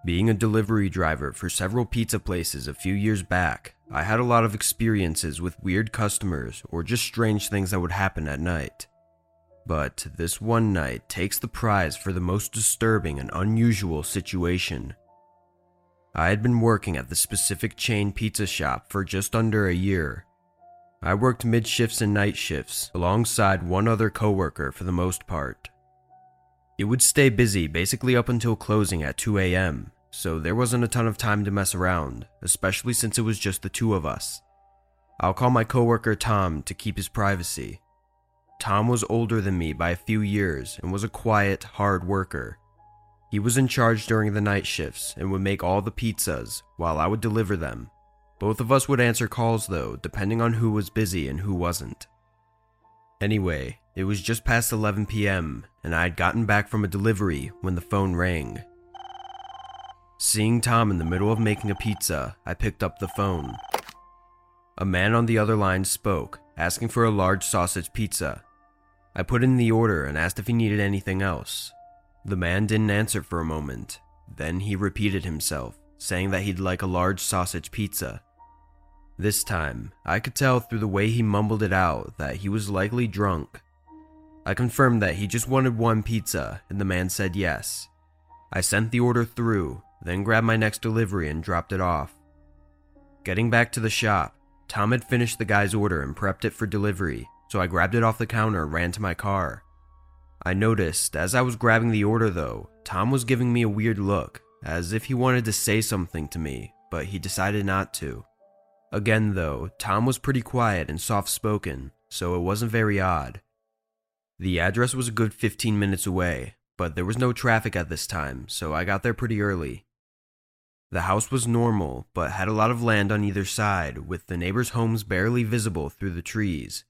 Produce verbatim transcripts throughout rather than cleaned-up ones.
Being a delivery driver for several pizza places a few years back, I had a lot of experiences with weird customers or just strange things that would happen at night. But this one night takes the prize for the most disturbing and unusual situation. I had been working at the specific chain pizza shop for just under a year. I worked mid-shifts and night shifts alongside one other coworker for the most part. It would stay busy basically up until closing at two a m, so there wasn't a ton of time to mess around, especially since it was just the two of us. I'll call my coworker Tom to keep his privacy. Tom was older than me by a few years and was a quiet, hard worker. He was in charge during the night shifts and would make all the pizzas while I would deliver them. Both of us would answer calls though, depending on who was busy and who wasn't. Anyway, it was just past eleven p m and I had gotten back from a delivery when the phone rang. Seeing Tom in the middle of making a pizza, I picked up the phone. A man on the other line spoke, asking for a large sausage pizza. I put in the order and asked if he needed anything else. The man didn't answer for a moment. Then he repeated himself, saying that he'd like a large sausage pizza. This time, I could tell through the way he mumbled it out that he was likely drunk. I confirmed that he just wanted one pizza, and the man said yes. I sent the order through, then grabbed my next delivery and dropped it off. Getting back to the shop, Tom had finished the guy's order and prepped it for delivery, so I grabbed it off the counter and ran to my car. I noticed, as I was grabbing the order though, Tom was giving me a weird look, as if he wanted to say something to me, but he decided not to. Again though, Tom was pretty quiet and soft-spoken, so it wasn't very odd. The address was a good fifteen minutes away, but there was no traffic at this time, so I got there pretty early. The house was normal, but had a lot of land on either side, with the neighbors' homes barely visible through the trees.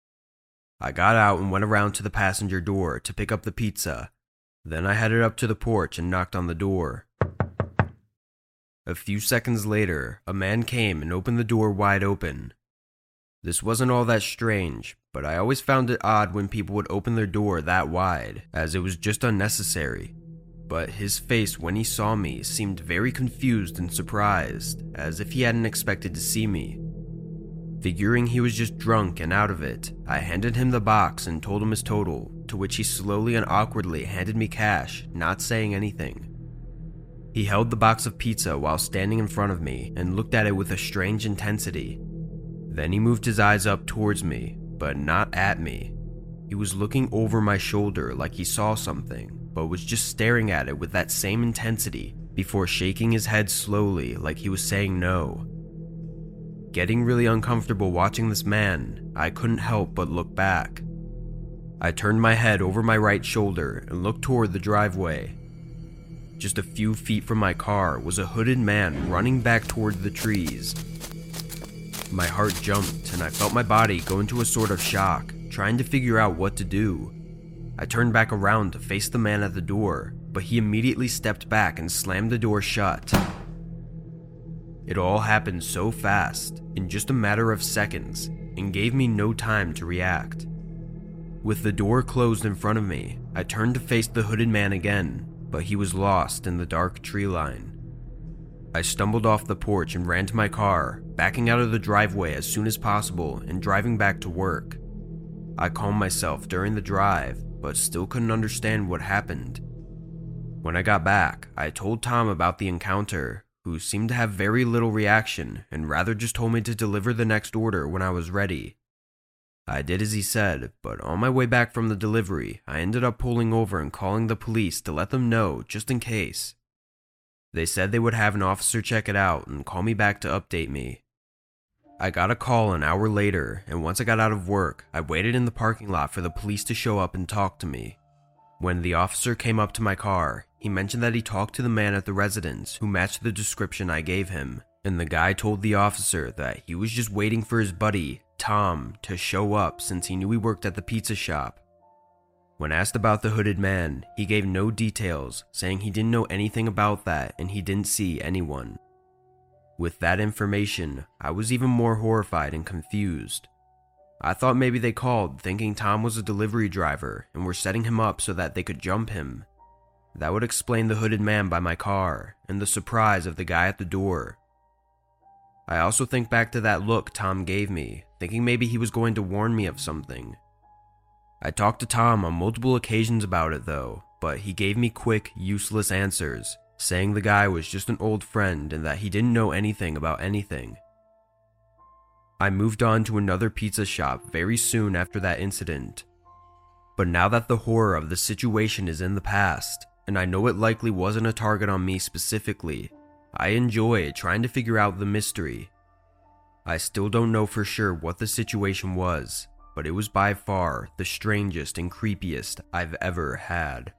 I got out and went around to the passenger door to pick up the pizza. Then I headed up to the porch and knocked on the door. A few seconds later, a man came and opened the door wide open. This wasn't all that strange, but I always found it odd when people would open their door that wide, as it was just unnecessary. But his face when he saw me seemed very confused and surprised, as if he hadn't expected to see me. Figuring he was just drunk and out of it, I handed him the box and told him his total, to which he slowly and awkwardly handed me cash, not saying anything. He held the box of pizza while standing in front of me and looked at it with a strange intensity. Then he moved his eyes up towards me, but not at me. He was looking over my shoulder like he saw something, but was just staring at it with that same intensity before shaking his head slowly like he was saying no. Getting really uncomfortable watching this man, I couldn't help but look back. I turned my head over my right shoulder and looked toward the driveway. Just a few feet from my car was a hooded man running back toward the trees. My heart jumped and I felt my body go into a sort of shock, trying to figure out what to do. I turned back around to face the man at the door, but he immediately stepped back and slammed the door shut. It all happened so fast, in just a matter of seconds, and gave me no time to react. With the door closed in front of me, I turned to face the hooded man again, but he was lost in the dark tree line. I stumbled off the porch and ran to my car, backing out of the driveway as soon as possible and driving back to work. I calmed myself during the drive, but still couldn't understand what happened. When I got back, I told Tom about the encounter, who seemed to have very little reaction and rather just told me to deliver the next order when I was ready. I did as he said, but on my way back from the delivery, I ended up pulling over and calling the police to let them know just in case. They said they would have an officer check it out and call me back to update me. I got a call an hour later, and once I got out of work, I waited in the parking lot for the police to show up and talk to me. When the officer came up to my car, he mentioned that he talked to the man at the residence who matched the description I gave him, and the guy told the officer that he was just waiting for his buddy, Tom, to show up since he knew he worked at the pizza shop. When asked about the hooded man, he gave no details, saying he didn't know anything about that and he didn't see anyone. With that information, I was even more horrified and confused. I thought maybe they called thinking Tom was a delivery driver and were setting him up so that they could jump him. That would explain the hooded man by my car and the surprise of the guy at the door. I also think back to that look Tom gave me, thinking maybe he was going to warn me of something. I talked to Tom on multiple occasions about it though, but he gave me quick, useless answers, saying the guy was just an old friend and that he didn't know anything about anything. I moved on to another pizza shop very soon after that incident. But now that the horror of the situation is in the past, and I know it likely wasn't a target on me specifically, I enjoy trying to figure out the mystery. I still don't know for sure what the situation was, but it was by far the strangest and creepiest I've ever had.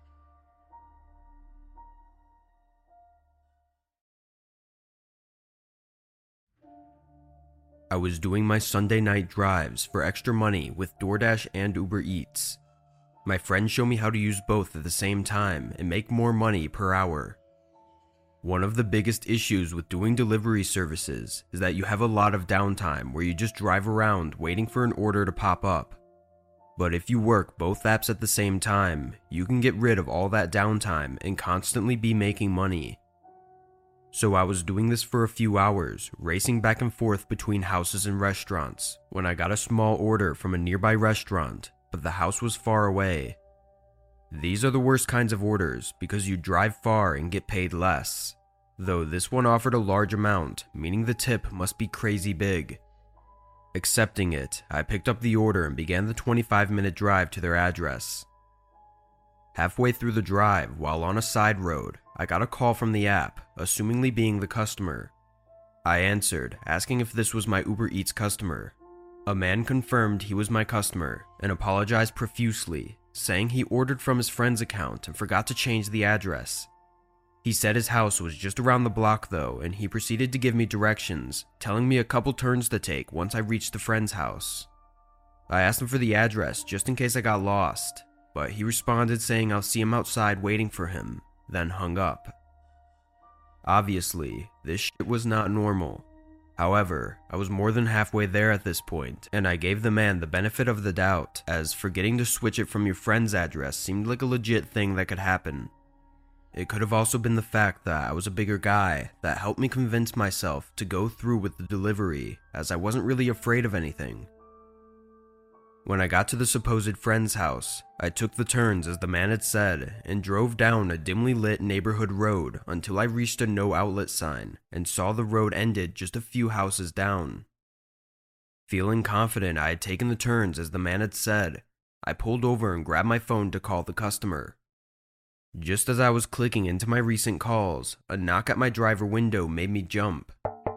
I was doing my Sunday night drives for extra money with DoorDash and Uber Eats. My friends show me how to use both at the same time and make more money per hour. One of the biggest issues with doing delivery services is that you have a lot of downtime where you just drive around waiting for an order to pop up. But if you work both apps at the same time, you can get rid of all that downtime and constantly be making money. So I was doing this for a few hours, racing back and forth between houses and restaurants, when I got a small order from a nearby restaurant, but the house was far away. These are the worst kinds of orders because you drive far and get paid less, though this one offered a large amount, meaning the tip must be crazy big. Accepting it, I picked up the order and began the twenty-five minute drive to their address. Halfway through the drive, while on a side road, I got a call from the app, assumingly being the customer. I answered, asking if this was my Uber Eats customer. A man confirmed he was my customer and apologized profusely, saying he ordered from his friend's account and forgot to change the address. He said his house was just around the block though, and he proceeded to give me directions, telling me a couple turns to take once I reached the friend's house. I asked him for the address just in case I got lost, but he responded saying I'll see him outside waiting for him, then hung up. Obviously, this shit was not normal. However, I was more than halfway there at this point, and I gave the man the benefit of the doubt, as forgetting to switch it from your friend's address seemed like a legit thing that could happen. It could have also been the fact that I was a bigger guy that helped me convince myself to go through with the delivery, as I wasn't really afraid of anything. When I got to the supposed friend's house, I took the turns as the man had said and drove down a dimly lit neighborhood road until I reached a no outlet sign and saw the road ended just a few houses down. Feeling confident I had taken the turns as the man had said, I pulled over and grabbed my phone to call the customer. Just as I was clicking into my recent calls, a knock at my driver window made me jump.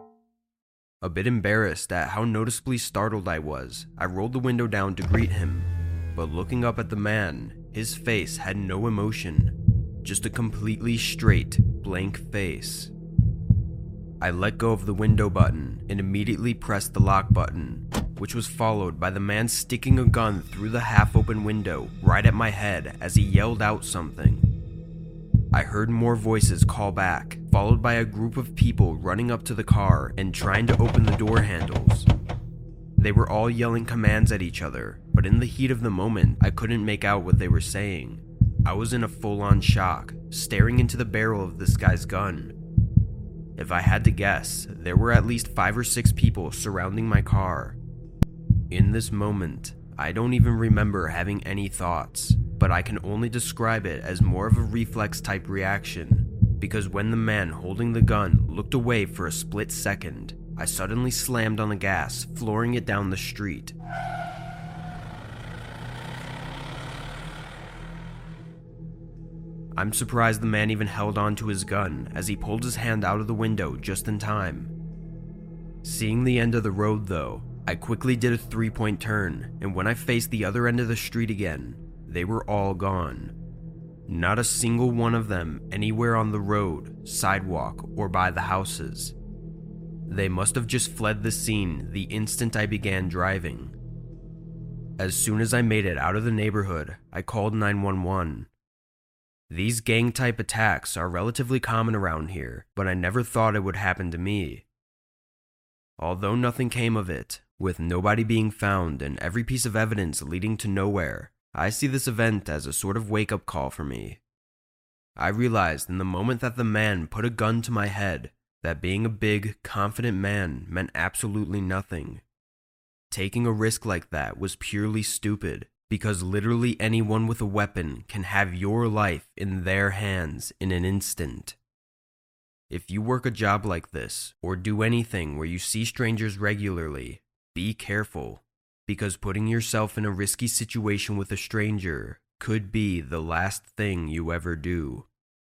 A bit embarrassed at how noticeably startled I was, I rolled the window down to greet him, but looking up at the man, his face had no emotion, just a completely straight, blank face. I let go of the window button and immediately pressed the lock button, which was followed by the man sticking a gun through the half-open window right at my head as he yelled out something. I heard more voices call back, followed by a group of people running up to the car and trying to open the door handles. They were all yelling commands at each other, but in the heat of the moment, I couldn't make out what they were saying. I was in a full-on shock, staring into the barrel of this guy's gun. If I had to guess, there were at least five or six people surrounding my car. In this moment, I don't even remember having any thoughts, but I can only describe it as more of a reflex type reaction, because when the man holding the gun looked away for a split second, I suddenly slammed on the gas, flooring it down the street. I'm surprised the man even held on to his gun as he pulled his hand out of the window just in time. Seeing the end of the road though, I quickly did a three-point turn, and when I faced the other end of the street again, they were all gone. Not a single one of them anywhere on the road, sidewalk, or by the houses. They must have just fled the scene the instant I began driving. As soon as I made it out of the neighborhood, I called nine one one. These gang-type attacks are relatively common around here, but I never thought it would happen to me. Although nothing came of it, with nobody being found and every piece of evidence leading to nowhere, I see this event as a sort of wake-up call for me. I realized in the moment that the man put a gun to my head that being a big, confident man meant absolutely nothing. Taking a risk like that was purely stupid, because literally anyone with a weapon can have your life in their hands in an instant. If you work a job like this, or do anything where you see strangers regularly, be careful, because putting yourself in a risky situation with a stranger could be the last thing you ever do.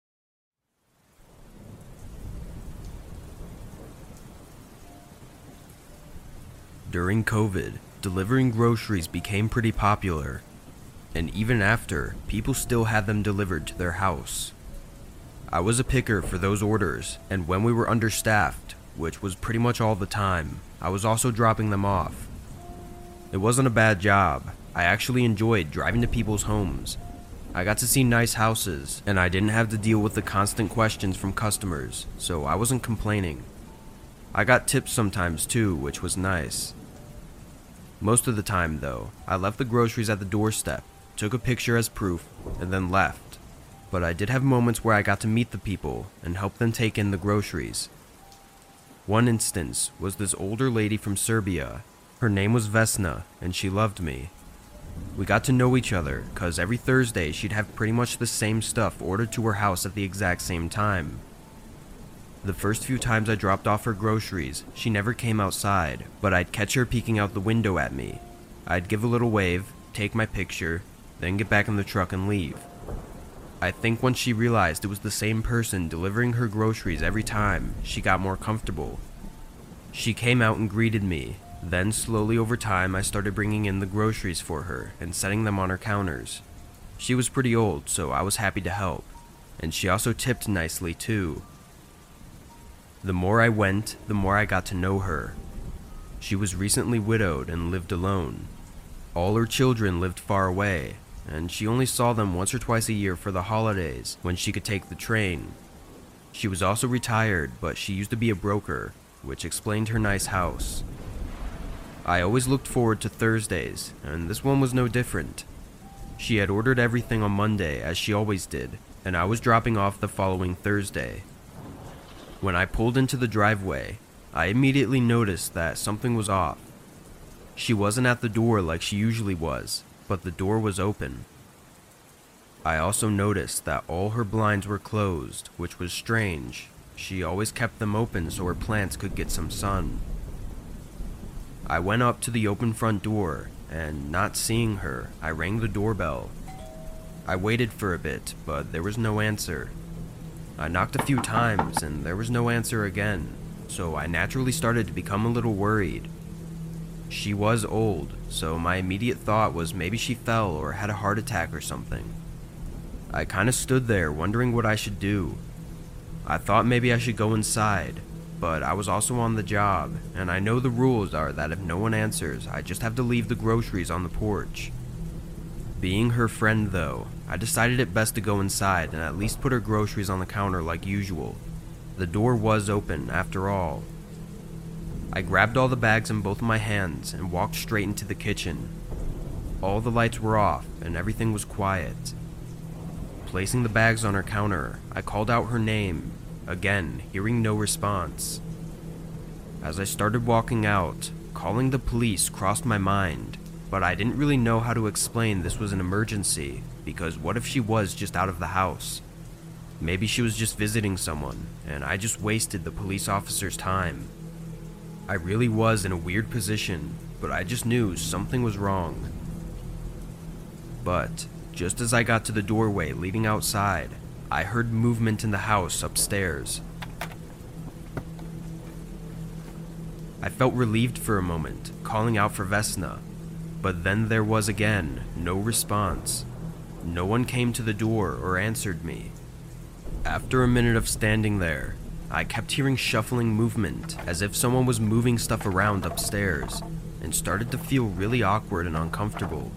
During COVID, delivering groceries became pretty popular, and even after, people still had them delivered to their house. I was a picker for those orders, and when we were understaffed, which was pretty much all the time, I was also dropping them off. It wasn't a bad job. I actually enjoyed driving to people's homes. I got to see nice houses, and I didn't have to deal with the constant questions from customers, so I wasn't complaining. I got tips sometimes too, which was nice. Most of the time though, I left the groceries at the doorstep, took a picture as proof, and then left. But I did have moments where I got to meet the people and help them take in the groceries. One instance was this older lady from Serbia. Her name was Vesna, and she loved me. We got to know each other, cause every Thursday she'd have pretty much the same stuff ordered to her house at the exact same time. The first few times I dropped off her groceries, she never came outside, but I'd catch her peeking out the window at me. I'd give a little wave, take my picture, then get back in the truck and leave. I think once she realized it was the same person delivering her groceries every time, she got more comfortable. She came out and greeted me. Then slowly over time I started bringing in the groceries for her and setting them on her counters. She was pretty old, so I was happy to help, and she also tipped nicely too. The more I went, the more I got to know her. She was recently widowed and lived alone. All her children lived far away, and she only saw them once or twice a year for the holidays when she could take the train. She was also retired, but she used to be a broker, which explained her nice house. I always looked forward to Thursdays, and this one was no different. She had ordered everything on Monday, as she always did, and I was dropping off the following Thursday. When I pulled into the driveway, I immediately noticed that something was off. She wasn't at the door like she usually was, but the door was open. I also noticed that all her blinds were closed, which was strange. She always kept them open so her plants could get some sun. I went up to the open front door, and not seeing her, I rang the doorbell. I waited for a bit, but there was no answer. I knocked a few times, and there was no answer again, so I naturally started to become a little worried. She was old, so my immediate thought was maybe she fell or had a heart attack or something. I kinda stood there wondering what I should do. I thought maybe I should go inside, but I was also on the job, and I know the rules are that if no one answers, I just have to leave the groceries on the porch. Being her friend though, I decided it best to go inside and at least put her groceries on the counter like usual. The door was open after all. I grabbed all the bags in both of my hands and walked straight into the kitchen. All the lights were off and everything was quiet. Placing the bags on her counter, I called out her name, again hearing no response. As I started walking out, calling the police crossed my mind, but I didn't really know how to explain this was an emergency, because what if she was just out of the house? Maybe she was just visiting someone, and I just wasted the police officer's time. I really was in a weird position, but I just knew something was wrong. But just as I got to the doorway leading outside, I heard movement in the house upstairs. I felt relieved for a moment, calling out for Vesna, but then there was again no response. No one came to the door or answered me. After a minute of standing there, I kept hearing shuffling movement as if someone was moving stuff around upstairs, and started to feel really awkward and uncomfortable.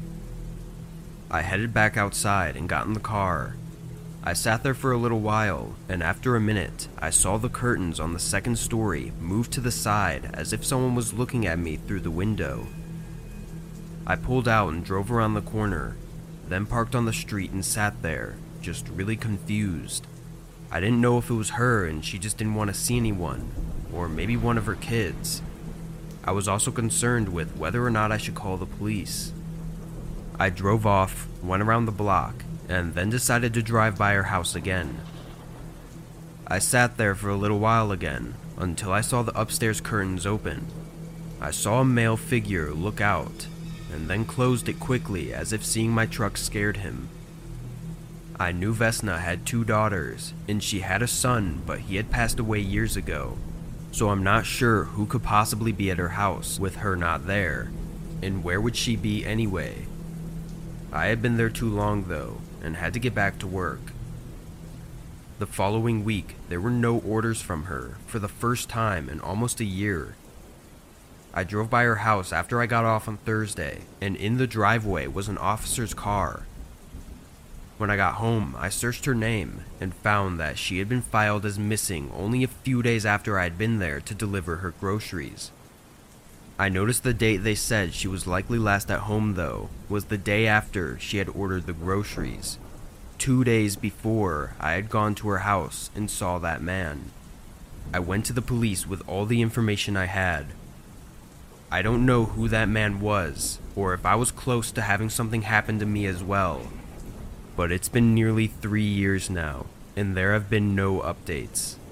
I headed back outside and got in the car. I sat there for a little while, and after a minute, I saw the curtains on the second story move to the side as if someone was looking at me through the window. I pulled out and drove around the corner, then parked on the street and sat there, just really confused. I didn't know if it was her and she just didn't want to see anyone, or maybe one of her kids. I was also concerned with whether or not I should call the police. I drove off, went around the block, and then decided to drive by her house again. I sat there for a little while again, until I saw the upstairs curtains open. I saw a male figure look out, and then closed it quickly as if seeing my truck scared him. I knew Vesna had two daughters, and she had a son, but he had passed away years ago, so I'm not sure who could possibly be at her house with her not there, and where would she be anyway? I had been there too long though, and had to get back to work. The following week, there were no orders from her for the first time in almost a year. I drove by her house after I got off on Thursday, and in the driveway was an officer's car. When I got home, I searched her name and found that she had been filed as missing only a few days after I had been there to deliver her groceries. I noticed the date they said she was likely last at home though was the day after she had ordered the groceries, two days before I had gone to her house and saw that man. I went to the police with all the information I had. I don't know who that man was, or if I was close to having something happen to me as well, but it's been nearly three years now, and there have been no updates.